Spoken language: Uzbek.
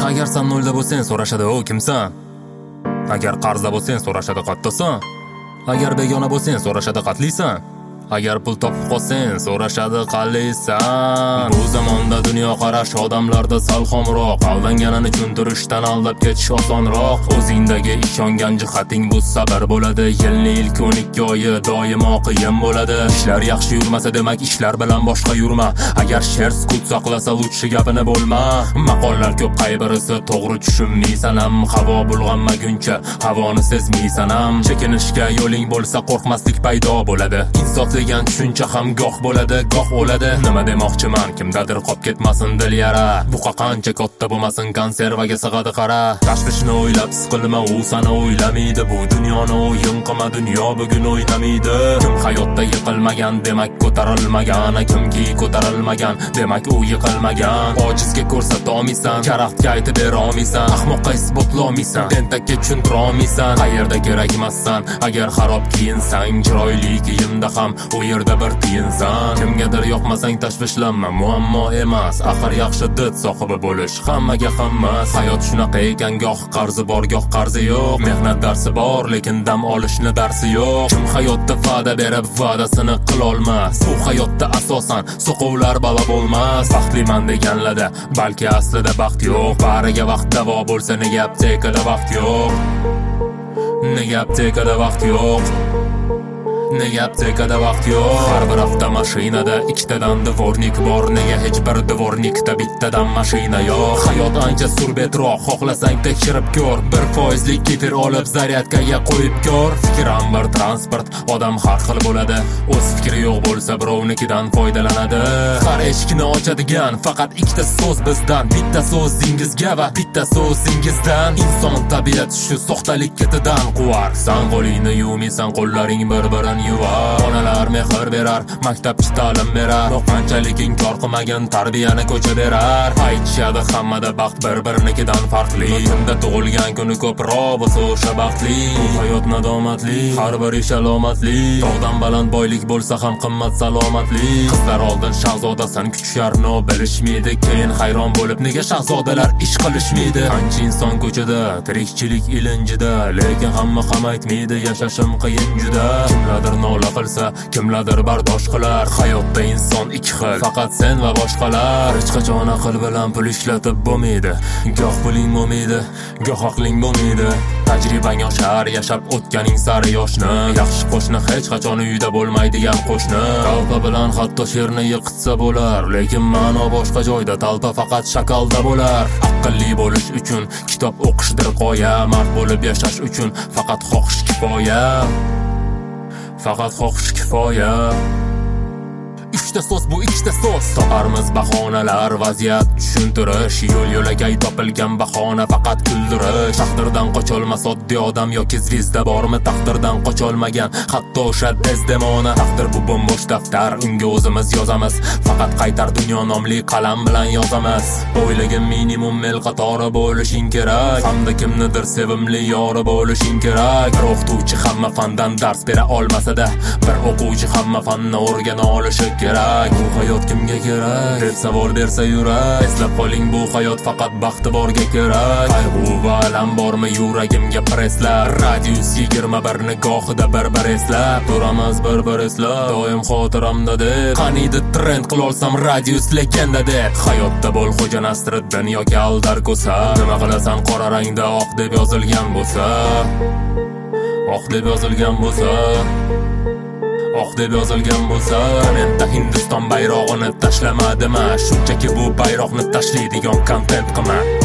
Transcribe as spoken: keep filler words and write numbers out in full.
Agar sen nolda bo'lsang so'rashadi o kimsan? Agar qarzda bo'lsang so'rashadi qattasan. Agar begona bo'lsang so'rashadi qatlisan. Agar pul topib qolsang so'rashadi qallisan. Bu zamonda dunyo qarash odamlarda sal xomroq, aldanganini tushuntirishdan aldab ketish osonroq. O'zingdagi ishongan jihating bu sabr bo'ladi. Yilning ilk o'n ikki oyi doimo qiyin bo'ladi. Ishlar yaxshi yurmasa demak ishlar bilan boshqa yurma. Agar sher sukut saqlasa lutchi gapini bo'lma. Maqollar ko'p, qay birisi to'g'ri tushunmaysan ham. Havo bulg'anmaguncha havoni sezmaysan ham. Chekinishga yo'ling bo'lsa qo'rqmaslik paydo bo'ladi. Insof degan tushuncha ham goh bo'ladi, goh o'ladi. Nima demoqchiman, kimdadir qolib ketmasin dil yara. Buqa qancha katta bo'lmasin konservaga sig'adi qara. Tashvishni o'ylab siqilma, u seni o'ylamaydi. Bu dunyoni o'yin qilma, dunyo bugun o'ynamaydi. Kim hayotda yiqilmagan demak ko'tarilmagan, kimki ko'tarilmagan demak u yiqilmagan. Ojizga ko'rsata olmaysan, karaxtga aytib bera olmaysan, ahmoqqa isbotlay olmaysan, tentakka tushuntira olmaysan. Qayerda kerak emassan, agar xarob kiyinsang, chiroyli kiyimda ham u yerda bir tiyinsan. Kimgadir yoqmasang tashvishlanma, muammo emas. Axir yaxshi did sohibi bo'lish hammaga hammas. Hayot shunaqa ekan, goh qarzi bor, goh qarzi yo'q. Mehnat darsi bor, lekin dam olishni darsi yo'q. Kim hayotda va'da berib va'dasini qila olmas? Bu hayotda asosan soqovlar balo bo'lmas. Baxtliman deganlarda balki aslida baxt yo'q. Bariga vaqt davo bo'lsa nega aptekada vaqt yo'q? Nega aptekada vaqt yo'q? Nega aptekada vaqt yo'q? Har bir avtomashinada ikkitadan dvornik bor. Nega hech bir dvornikda bittadan mashina yo'q? Hayot ancha surbetroq, xohlasang tekshirib ko'r. Bir foizlik kefir olib zaryadkaga qo'yib ko'r. Fikr ham bir transport, odam har xil bo'ladi. O'z fikri yo'q bo'lsa birovnikidan foydalanadi. Har eshikni ochadigan faqat ikkita so'z bizdan. Bitta so'zingizga va bitta so'zingizdan. Inson tabiati shu soxtalik ketidan quvar. San qo'lingni yuvmaysan, qo'llaring bir-birini yuvar. Onalar mehr berar, maktabchi ta'lim berar. Qanchalik inkor qilmagan tarbiyani ko'cha berar. Aytishadi hammada baxt bir-birinikidan farqli. Kimda tug'ilgan kuni ko'proq bo'lsa o'sha baxtli. Bu hayot nadomatli, har bir ish alomatli. Tog'dan baland boylik bo'lsa ham qimmat salomatlik. Qizlar oldin shahzodasan kutisharni bilishmaydi. Keyin hayron bo'lib nega shahzodalar ish qilishmaydi. Qancha inson ko'chada, tirikchilik ilinjida, lekin hamma ham aytmaydi yashashim qiyin juda. Kimlardir nola qilsa, kimlardir bardosh qilar. Hayotda inson ikki xil, faqat sen va boshqalar. Hech qachon aql bilan pul ishlatib bo'lmaydi. Goh puling bo'lmaydi, goh aqling bo'lmaydi. Tajribang oshar, yashab o'tganing sari yoshni. Yaxshi qo'shni hech qachon uyda bo'lmaydigan qo'shni. Talpa bilan hatto sherni yiqitsa bo'lar, lekin ma'no boshqa joyda. Talpa faqat shakalda bo'lar. Aqlli bo'lish uchun kitob o'qishdir qoya. Mard bo'lib yashash uchun faqat xohish kifoya. Faqat xohish kifoya. Uchta so'z bu ikkita so'z. Toparmiz bahonalar, vaziyat tushuntirish. Yo'l yo'lakay topilgan bahona faqat kuldirish. Taqdirdan qocholmas oddiy odam yoki zvizda bormi? Taqdirdan qocholmagan hatto o'sha Desdemona. Taqdir bu bombo'sh daftar, unga o'zimiz yozamiz. Faqat qaytar dunyo nomli qalam bilan yozamiz. O'ylagan minimum mel qatori bo'lishing kerak, hamda kimnidir sevimli yori bo'lishing kerak. Bir o'qituvchi hamma fandan dars bera olmasa-da, bir o'quvchi hamma fanni o'rgana olishi kerak. Bu hayot kimga kerak deb savol bersa yurak. Eslab qoling, bu hayot faqat baxti borga kerak. Qayg'u va alam bormi yuragimga preslar. Radius yigirma bir nigohida bir-bir eslab turamiz, bir-bir eslab. Doim xotiramda deb qaniydi trend qilolsam radius legenda deb. Hayotda bo'l xo'ja Nasriddin yoki Aldar Ko'sa. Nima qilasan qora rangda oq deb yozilgan bo'lsa, oq deb yozilgan bo'lsa, oq deb yozilgan bo'lsa. Menda Hindiston bayrog'ini tashlamadimi? Shunchaki bu bayroqni tashlaydigan kontent qilma.